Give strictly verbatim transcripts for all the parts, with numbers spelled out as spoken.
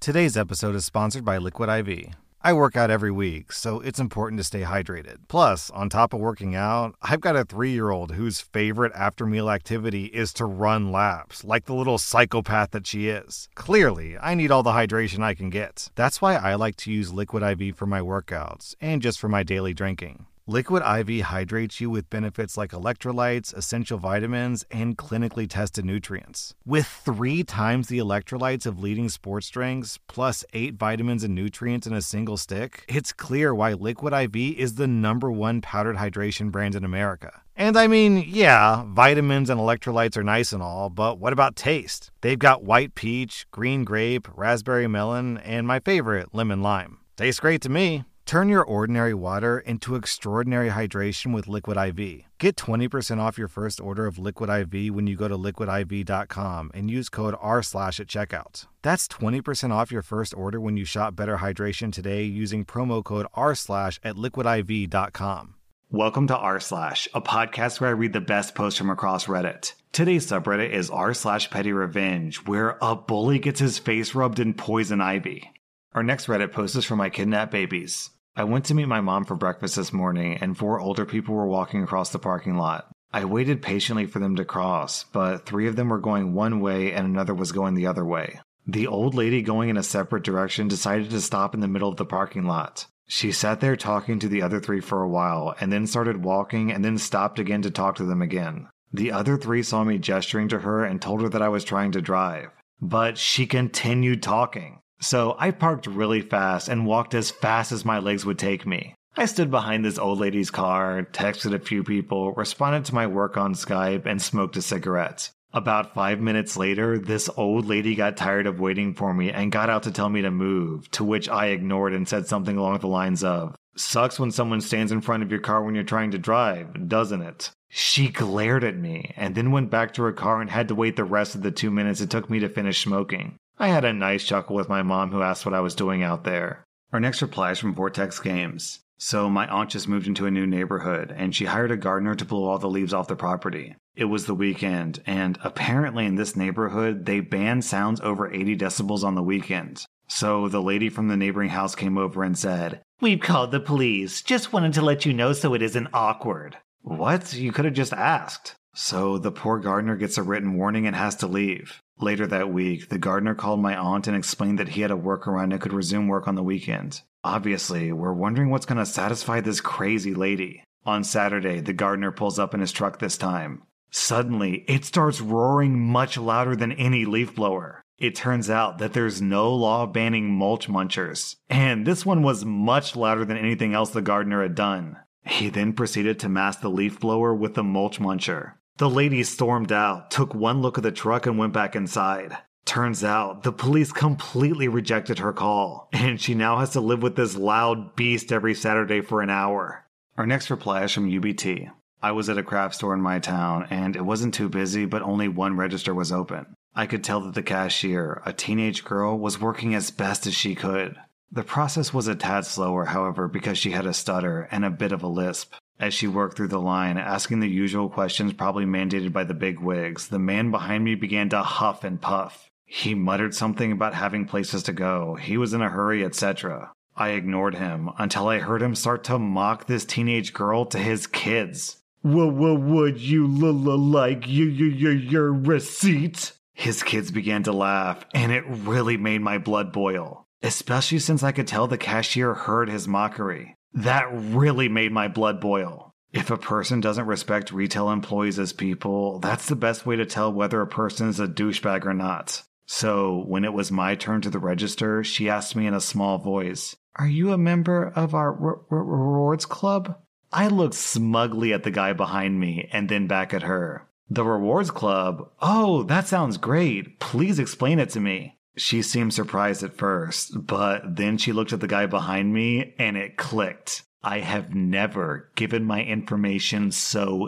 Today's episode is sponsored by Liquid I V. I work out every week, so it's important to stay hydrated. Plus, on top of working out, I've got a three-year-old whose favorite after-meal activity is to run laps, like the little psychopath that she is. Clearly, I need all the hydration I can get. That's why I like to use Liquid I V for my workouts, and just for my daily drinking. Liquid I V hydrates you with benefits like electrolytes, essential vitamins, and clinically tested nutrients. With three times the electrolytes of leading sports drinks, plus eight vitamins and nutrients in a single stick, it's clear why Liquid I V is the number one powdered hydration brand in America. And I mean, yeah, vitamins and electrolytes are nice and all, but what about taste? They've got white peach, green grape, raspberry melon, and my favorite, lemon lime. Tastes great to me. Turn your ordinary water into extraordinary hydration with Liquid I V. Get twenty percent off your first order of Liquid I V when you go to liquid I V dot com and use code R slash at checkout. That's twenty percent off your first order when you shop Better Hydration today using promo code R slash at liquid I V dot com. Welcome to r slash, a podcast where I read the best posts from across Reddit. Today's subreddit is r slash petty revenge, where a bully gets his face rubbed in poison ivy. Our next Reddit post is from my kidnapped babies. I went to meet my mom for breakfast this morning, and four older people were walking across the parking lot. I waited patiently for them to cross, but three of them were going one way and another was going the other way. The old lady going in a separate direction decided to stop in the middle of the parking lot. She sat there talking to the other three for a while, and then started walking and then stopped again to talk to them again. The other three saw me gesturing to her and told her that I was trying to drive. But she continued talking. So I parked really fast and walked as fast as my legs would take me. I stood behind this old lady's car, texted a few people, responded to my work on Skype, and smoked a cigarette. About five minutes later, this old lady got tired of waiting for me and got out to tell me to move, to which I ignored and said something along the lines of, "Sucks when someone stands in front of your car when you're trying to drive, doesn't it?" She glared at me and then went back to her car and had to wait the rest of the two minutes it took me to finish smoking. I had a nice chuckle with my mom who asked what I was doing out there. Our next reply is from Vortex Games. So my aunt just moved into a new neighborhood and she hired a gardener to blow all the leaves off the property. It was the weekend, and apparently in this neighborhood they ban sounds over eighty decibels on the weekend. So the lady from the neighboring house came over and said, "We've called the police. Just wanted to let you know so it isn't awkward." What? You could have just asked. So the poor gardener gets a written warning and has to leave. Later that week, the gardener called my aunt and explained that he had a workaround and could resume work on the weekend. Obviously, we're wondering what's going to satisfy this crazy lady. On Saturday, the gardener pulls up in his truck this time. Suddenly, it starts roaring much louder than any leaf blower. It turns out that there's no law banning mulch munchers, and this one was much louder than anything else the gardener had done. He then proceeded to mask the leaf blower with the mulch muncher. The lady stormed out, took one look at the truck, and went back inside. Turns out, the police completely rejected her call, and she now has to live with this loud beast every Saturday for an hour. Our next reply is from U B T. I was at a craft store in my town, and it wasn't too busy, but only one register was open. I could tell that the cashier, a teenage girl, was working as best as she could. The process was a tad slower, however, because she had a stutter and a bit of a lisp. As she worked through the line, asking the usual questions probably mandated by the big wigs, the man behind me began to huff and puff. He muttered something about having places to go, he was in a hurry, et cetera. I ignored him until I heard him start to mock this teenage girl to his kids. "Well, well, would you l-l-like your your your receipt?" His kids began to laugh, and it really made my blood boil. Especially since I could tell the cashier heard his mockery. That really made my blood boil. If a person doesn't respect retail employees as people, that's the best way to tell whether a person is a douchebag or not. So, when it was my turn to the register, she asked me in a small voice, "Are you a member of our r- r- rewards club?" I looked smugly at the guy behind me and then back at her. "The rewards club? Oh, that sounds great. Please explain it to me." She seemed surprised at first, but then she looked at the guy behind me and it clicked. I have never given my information so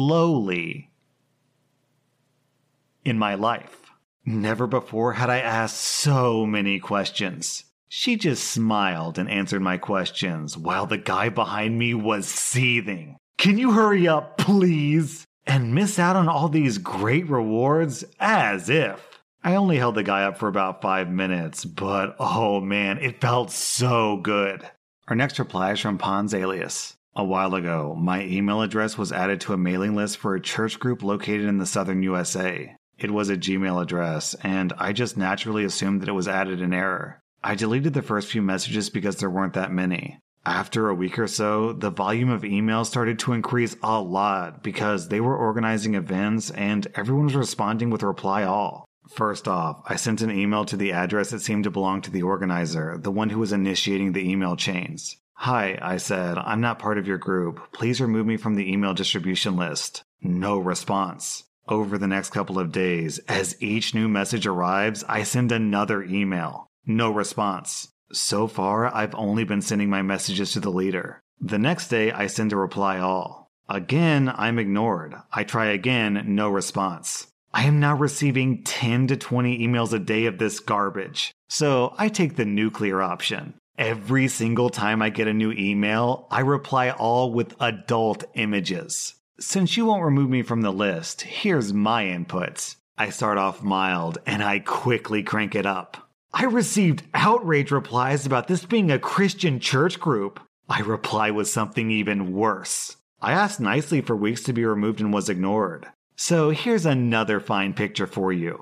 slowly in my life. Never before had I asked so many questions. She just smiled and answered my questions while the guy behind me was seething. "Can you hurry up, please?" And miss out on all these great rewards? As if. I only held the guy up for about five minutes, but oh man, it felt so good. Our next reply is from Pons Alias. A while ago, my email address was added to a mailing list for a church group located in the southern U S A. It was a Gmail address, and I just naturally assumed that it was added in error. I deleted the first few messages because there weren't that many. After a week or so, the volume of emails started to increase a lot because they were organizing events and everyone was responding with reply all. First off, I sent an email to the address that seemed to belong to the organizer, the one who was initiating the email chains. Hi, I said, I'm not part of your group. Please remove me from the email distribution list. No response. Over the next couple of days, as each new message arrives, I send another email. No response. So far, I've only been sending my messages to the leader. The next day, I send a reply all. Again, I'm ignored. I try again, no response. I am now receiving ten to twenty emails a day of this garbage. So I take the nuclear option. Every single time I get a new email, I reply all with adult images. Since you won't remove me from the list, here's my inputs. I start off mild, and I quickly crank it up. I received outrage replies about this being a Christian church group. I reply with something even worse. I asked nicely for weeks to be removed and was ignored. So here's another fine picture for you.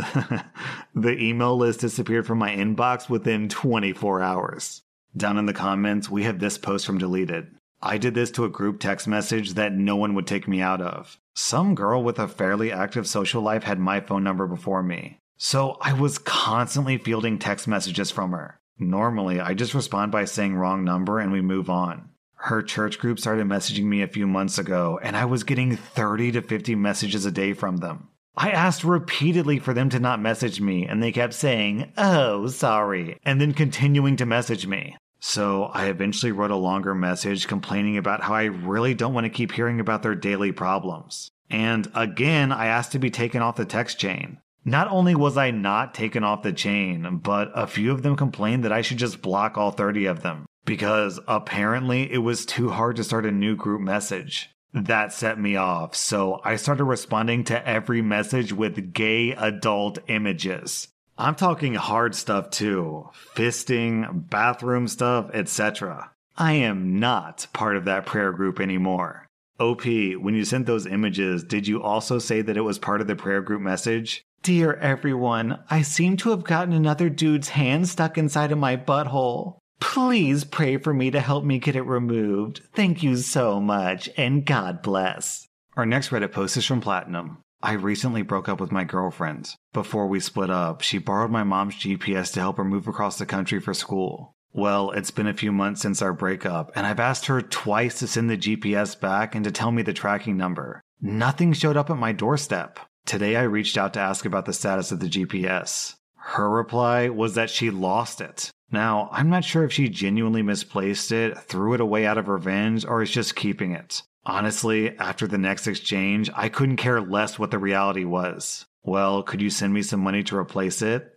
The email list disappeared from my inbox within twenty-four hours. Down in the comments, we have this post from Deleted. I did this to a group text message that no one would take me out of. Some girl with a fairly active social life had my phone number before me, so I was constantly fielding text messages from her. Normally, I just respond by saying wrong number and we move on. Her church group started messaging me a few months ago, and I was getting thirty to fifty messages a day from them. I asked repeatedly for them to not message me, and they kept saying, "Oh, sorry," and then continuing to message me. So I eventually wrote a longer message complaining about how I really don't want to keep hearing about their daily problems. And again, I asked to be taken off the text chain. Not only was I not taken off the chain, but a few of them complained that I should just block all thirty of them, because apparently it was too hard to start a new group message. That set me off, so I started responding to every message with gay adult images. I'm talking hard stuff too. Fisting, bathroom stuff, et cetera. I am not part of that prayer group anymore. O P, when you sent those images, did you also say that it was part of the prayer group message? Dear everyone, I seem to have gotten another dude's hand stuck inside of my butthole. Please pray for me to help me get it removed. Thank you so much, and God bless. Our next Reddit post is from Platinum. I recently broke up with my girlfriend. Before we split up, she borrowed my mom's G P S to help her move across the country for school. Well, it's been a few months since our breakup, and I've asked her twice to send the G P S back and to tell me the tracking number. Nothing showed up at my doorstep. Today I reached out to ask about the status of the G P S. Her reply was that she lost it. Now, I'm not sure if she genuinely misplaced it, threw it away out of revenge, or is just keeping it. Honestly, after the next exchange, I couldn't care less what the reality was. Well, could you send me some money to replace it?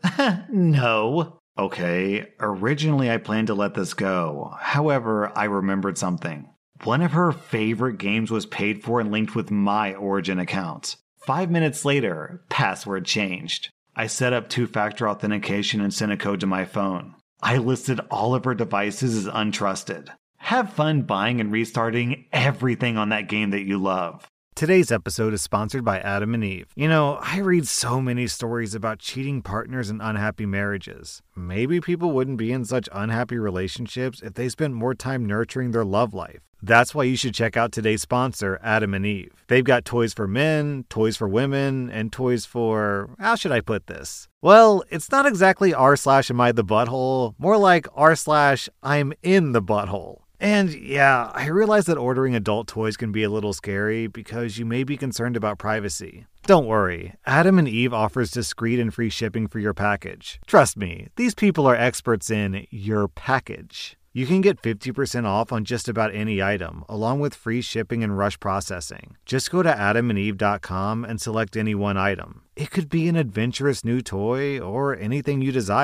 No. Okay, originally I planned to let this go. However, I remembered something. One of her favorite games was paid for and linked with my Origin account. Five minutes later, password changed. I set up two-factor authentication and sent a code to my phone. I listed all of her devices as untrusted. Have fun buying and restarting everything on that game that you love. Today's episode is sponsored by Adam and Eve. You know, I read so many stories about cheating partners and unhappy marriages. Maybe people wouldn't be in such unhappy relationships if they spent more time nurturing their love life. That's why you should check out today's sponsor, Adam and Eve. They've got toys for men, toys for women, and toys for... how should I put this? Well, it's not exactly r slash am I the butthole, more like r slash I'm in the butthole. And yeah, I realize that ordering adult toys can be a little scary because you may be concerned about privacy. Don't worry, Adam and Eve offers discreet and free shipping for your package. Trust me, these people are experts in your package. You can get fifty percent off on just about any item, along with free shipping and rush processing. Just go to adam and eve dot com and select any one item. It could be an adventurous new toy or anything you desire.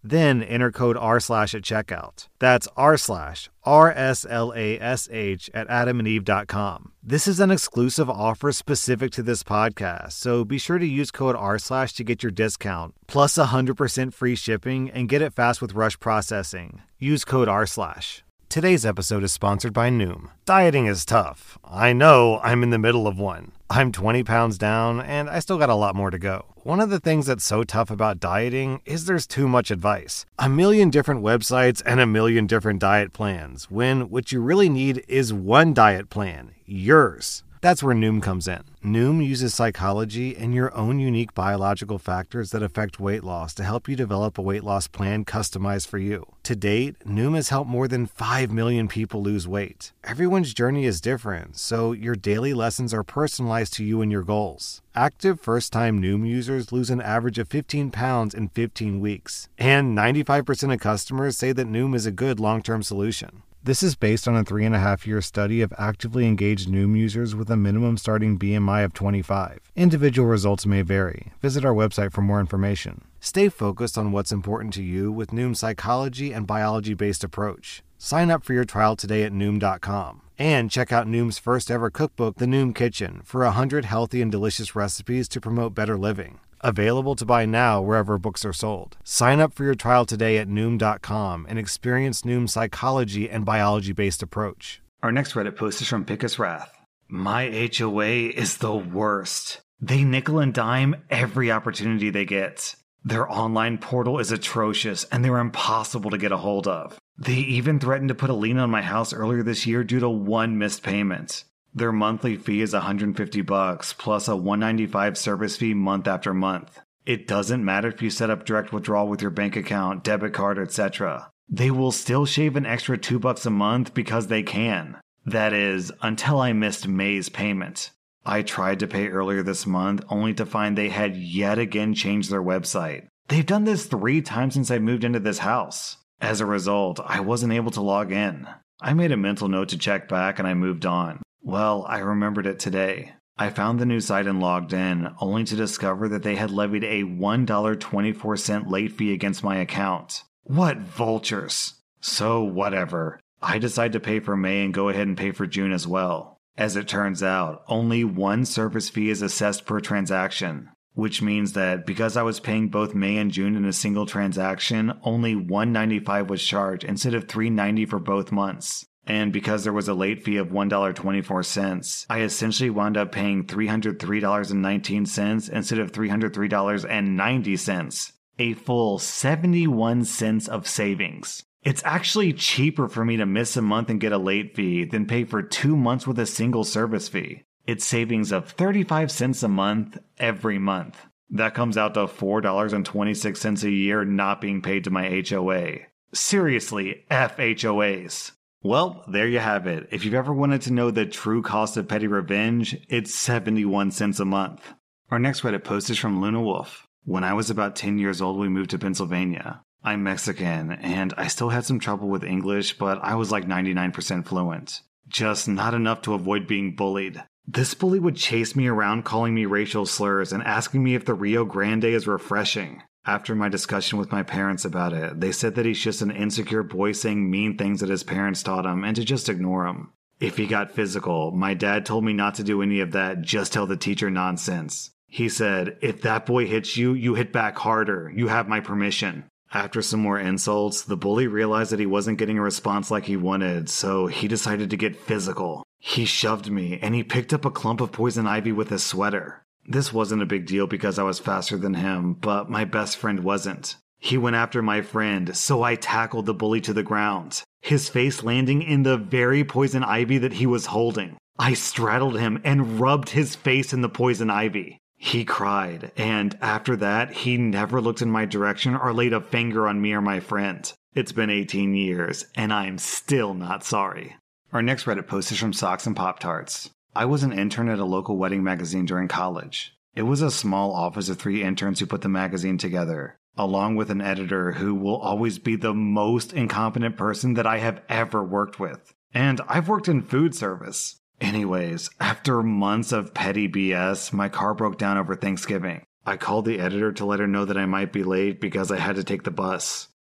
Then enter code R slash at checkout. That's R slash R S L A S H at adam and eve dot com. This is an exclusive offer specific to this podcast, so be sure to use code R slash to get your discount, plus one hundred percent free shipping, and get it fast with Rush Processing. Use code R slash. Today's episode is sponsored by Noom. Dieting is tough. I know, I'm in the middle of one. I'm twenty pounds down, and I still got a lot more to go. One of the things that's so tough about dieting is there's too much advice. A million different websites and a million different diet plans, when what you really need is one diet plan, yours. That's where Noom comes in. Noom uses psychology and your own unique biological factors that affect weight loss to help you develop a weight loss plan customized for you. To date, Noom has helped more than five million people lose weight. Everyone's journey is different, so your daily lessons are personalized to you and your goals. Active first-time Noom users lose an average of fifteen pounds in fifteen weeks. And ninety-five percent of customers say that Noom is a good long-term solution. This is based on a three and a half year study of actively engaged Noom users with a minimum starting B M I of twenty-five. Individual results may vary. Visit our website for more information. Stay focused on what's important to you with Noom's psychology and biology-based approach. Sign up for your trial today at Noom dot com. And check out Noom's first ever cookbook, The Noom Kitchen, for one hundred healthy and delicious recipes to promote better living. Available to buy now wherever books are sold. Sign up for your trial today at Noom dot com and experience Noom's psychology and biology-based approach. Our next Reddit post is from Pickus Wrath. My H O A is the worst. They nickel and dime every opportunity they get. Their online portal is atrocious and they're impossible to get a hold of. They even threatened to put a lien on my house earlier this year due to one missed payment. Their monthly fee is one hundred fifty bucks plus a one hundred ninety-five service fee month after month. It doesn't matter if you set up direct withdrawal with your bank account, debit card, et cetera. They will still shave an extra two bucks a month because they can. That is, until I missed May's payment. I tried to pay earlier this month only to find they had yet again changed their website. They've done this three times since I moved into this house. As a result, I wasn't able to log in. I made a mental note to check back and I moved on. Well, I remembered it today. I found the new site and logged in, only to discover that they had levied a one dollar and twenty-four cents late fee against my account. What vultures! So, whatever. I decide to pay for May and go ahead and pay for June as well. As it turns out, only one service fee is assessed per transaction, which means that because I was paying both May and June in a single transaction, only one dollar and ninety-five cents was charged instead of three dollars and ninety cents for both months. And because there was a late fee of one dollar and twenty-four cents, I essentially wound up paying three hundred three dollars and nineteen cents instead of three hundred three dollars and ninety cents. A full seventy-one cents of savings. It's actually cheaper for me to miss a month and get a late fee than pay for two months with a single service fee. It's savings of thirty-five cents a month every month. That comes out to four dollars and twenty-six cents a year not being paid to my H O A. Seriously, F H O As. Well, there you have it. If you've ever wanted to know the true cost of petty revenge, it's seventy-one cents a month. Our next Reddit post is from Luna Wolf. When I was about ten years old, we moved to Pennsylvania. I'm Mexican, and I still had some trouble with English, but I was like ninety-nine percent fluent. Just not enough to avoid being bullied. This bully would chase me around calling me racial slurs and asking me if the Rio Grande is refreshing. After my discussion with my parents about it, they said that he's just an insecure boy saying mean things that his parents taught him and to just ignore him. If he got physical, my dad told me not to do any of that, just tell the teacher nonsense. He said, if that boy hits you, you hit back harder. You have my permission. After some more insults, the bully realized that he wasn't getting a response like he wanted, so he decided to get physical. He shoved me, and he picked up a clump of poison ivy with his sweater. This wasn't a big deal because I was faster than him, but my best friend wasn't. He went after my friend, so I tackled the bully to the ground, his face landing in the very poison ivy that he was holding. I straddled him and rubbed his face in the poison ivy. He cried, and after that, he never looked in my direction or laid a finger on me or my friend. It's been eighteen years, and I'm still not sorry. Our next Reddit post is from Socks and Pop-Tarts. I was an intern at a local wedding magazine during college. It was a small office of three interns who put the magazine together, along with an editor who will always be the most incompetent person that I have ever worked with. And I've worked in food service. Anyways, after months of petty B S, my car broke down over Thanksgiving. I called the editor to let her know that I might be late because I had to take the bus.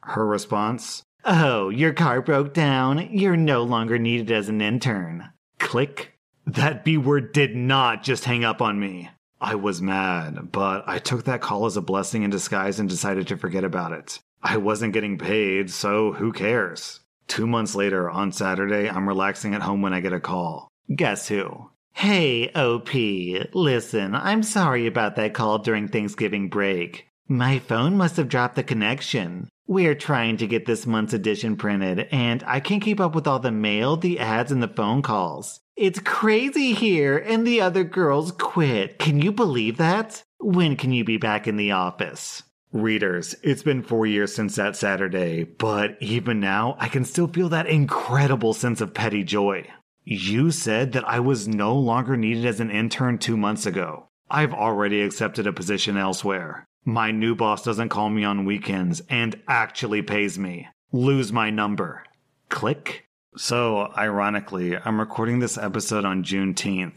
Her response, "Oh, your car broke down. You're no longer needed as an intern." Click. That B word did not just hang up on me. I was mad, but I took that call as a blessing in disguise and decided to forget about it. I wasn't getting paid, so who cares? Two months later, on Saturday, I'm relaxing at home when I get a call. Guess who? "Hey, O P, listen, I'm sorry about that call during Thanksgiving break. My phone must have dropped the connection. We're trying to get this month's edition printed, and I can't keep up with all the mail, the ads, and the phone calls. It's crazy here, and the other girls quit. Can you believe that? When can you be back in the office?" Readers, it's been four years since that Saturday, but even now, I can still feel that incredible sense of petty joy. You said that I was no longer needed as an intern two months ago. I've already accepted a position elsewhere. My new boss doesn't call me on weekends and actually pays me. Lose my number. Click. So, ironically, I'm recording this episode on Juneteenth,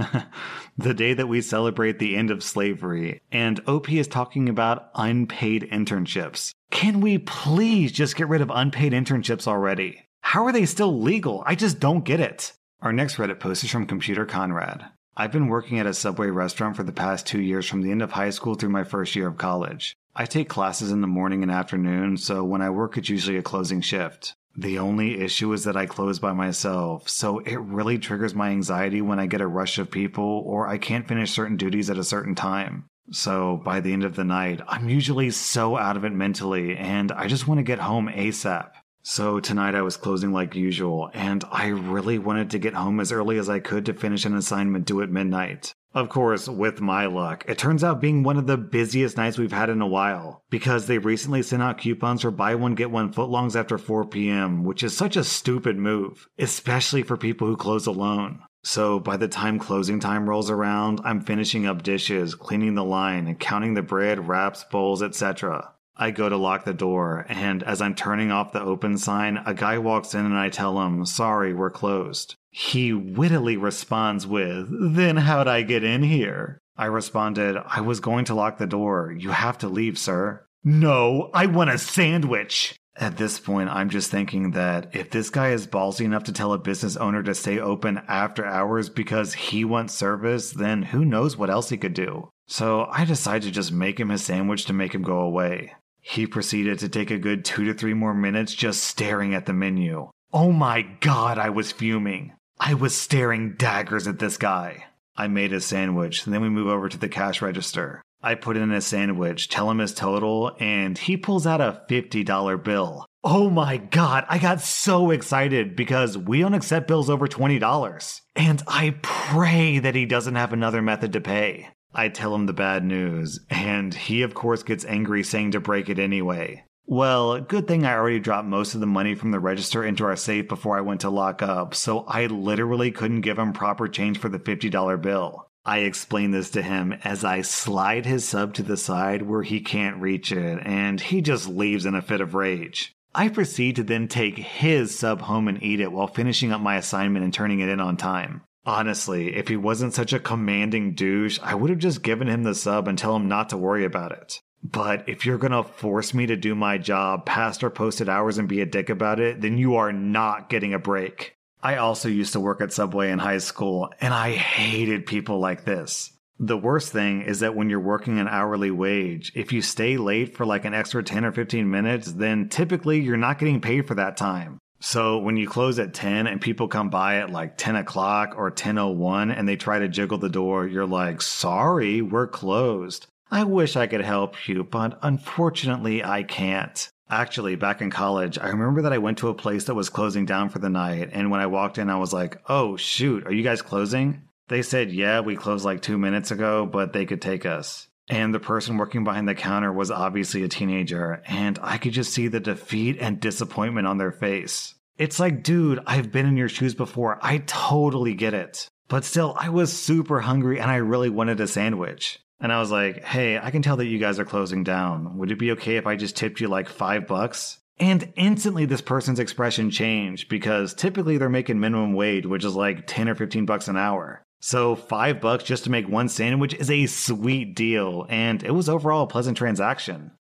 the day that we celebrate the end of slavery, and O P is talking about unpaid internships. Can we please just get rid of unpaid internships already? How are they still legal? I just don't get it. Our next Reddit post is from Computer Conrad. I've been working at a Subway restaurant for the past two years from the end of high school through my first year of college. I take classes in the morning and afternoon, so when I work it's usually a closing shift. The only issue is that I close by myself, so it really triggers my anxiety when I get a rush of people or I can't finish certain duties at a certain time. So by the end of the night, I'm usually so out of it mentally and I just want to get home ASAP. So tonight I was closing like usual, and I really wanted to get home as early as I could to finish an assignment due at midnight. Of course, with my luck, it turns out being one of the busiest nights we've had in a while, because they recently sent out coupons for buy one get one footlongs after four p.m., which is such a stupid move, especially for people who close alone. So by the time closing time rolls around, I'm finishing up dishes, cleaning the line, counting the bread, wraps, bowls, et cetera. I go to lock the door, and as I'm turning off the open sign, a guy walks in and I tell him, "Sorry, we're closed." He wittily responds with, "Then how'd I get in here?" I responded, "I was going to lock the door. You have to leave, sir." "No, I want a sandwich." At this point, I'm just thinking that if this guy is ballsy enough to tell a business owner to stay open after hours because he wants service, then who knows what else he could do. So I decided to just make him his sandwich to make him go away. He proceeded to take a good two to three more minutes just staring at the menu. Oh my god, I was fuming. I was staring daggers at this guy. I made his sandwich, then we move over to the cash register. I put in his sandwich, tell him his total, and he pulls out a fifty dollar bill. Oh my god, I got so excited because we don't accept bills over twenty dollars. And I pray that he doesn't have another method to pay. I tell him the bad news, and he of course gets angry saying to break it anyway. Well, good thing I already dropped most of the money from the register into our safe before I went to lock up, so I literally couldn't give him proper change for the fifty dollar bill. I explain this to him as I slide his sub to the side where he can't reach it, and he just leaves in a fit of rage. I proceed to then take his sub home and eat it while finishing up my assignment and turning it in on time. Honestly, if he wasn't such a commanding douche, I would have just given him the sub and tell him not to worry about it. But if you're gonna force me to do my job past our posted hours and be a dick about it, then you are not getting a break. I also used to work at Subway in high school, and I hated people like this. The worst thing is that when you're working an hourly wage, if you stay late for like an extra ten or fifteen minutes, then typically you're not getting paid for that time. So when you close at ten and people come by at like ten o'clock or ten oh one and they try to jiggle the door, you're like, "Sorry, we're closed. I wish I could help you, but unfortunately I can't." Actually, back in college, I remember that I went to a place that was closing down for the night, and when I walked in, I was like, "Oh shoot, are you guys closing?" They said, "Yeah, we closed like two minutes ago, but they could take us." And the person working behind the counter was obviously a teenager, and I could just see the defeat and disappointment on their face. It's like, dude, I've been in your shoes before. I totally get it. But still, I was super hungry and I really wanted a sandwich. And I was like, "Hey, I can tell that you guys are closing down. Would it be okay if I just tipped you like five bucks? And instantly this person's expression changed because typically they're making minimum wage, which is like ten or fifteen bucks an hour. So five bucks just to make one sandwich is a sweet deal, and it was overall a pleasant transaction.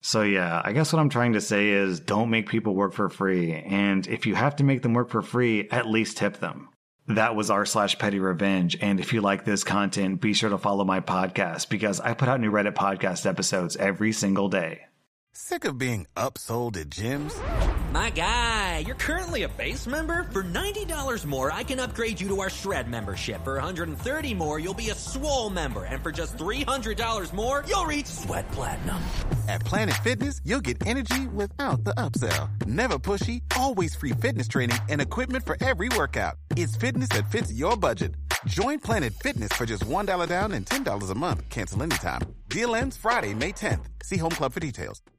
So yeah, I guess what I'm trying to say is don't make people work for free. And if you have to make them work for free, at least tip them. That was r slash petty revenge. And if you like this content, be sure to follow my podcast because I put out new Reddit podcast episodes every single day. Sick of being upsold at gyms? My guy, you're currently a base member? For ninety dollars more, I can upgrade you to our Shred membership. For one hundred thirty dollars more, you'll be a Swole member. And for just three hundred dollars more, you'll reach Sweat Platinum. At Planet Fitness, you'll get energy without the upsell. Never pushy, always free fitness training and equipment for every workout. It's fitness that fits your budget. Join Planet Fitness for just one dollar down and ten dollars a month. Cancel anytime. Deal ends Friday, May tenth. See Home Club for details.